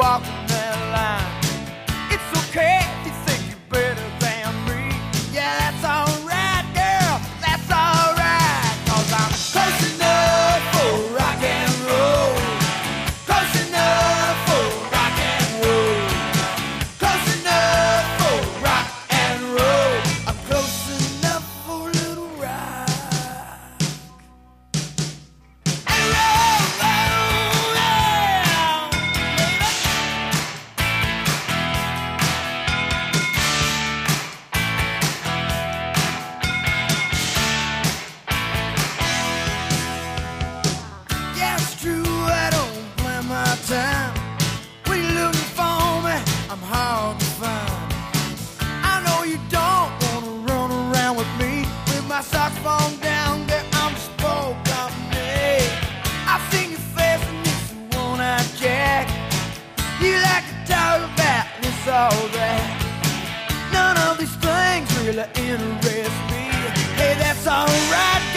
walking that line. It's okay if you think you're better than me. Yeah, that's alright, girl, that's alright. 'Cause I'm close enough for rock and roll. Close enough for rock and roll. Close enough for rock and roll. I'm close enough for a little rock and roll, yeah, baby. Yeah, it's true, I don't plan my time. When you're looking for me, I'm hard to find. I know you don't wanna run around with me with my socks falling down, girl, I'm spoke of me. I've seen your face and it's the one-eyed jack. You like to talk about this, all that. None of these things really interest me. Hey, that's alright,